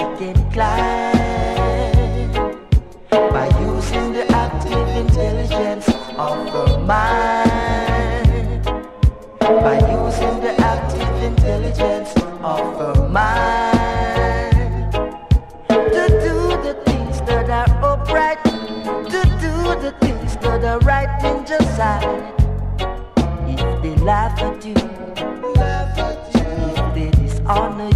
we can climb by using the active intelligence of the mind. By using the active intelligence of the mind to do the things that are upright, to do the things that are right in your side. If they laugh at you, if they dishonor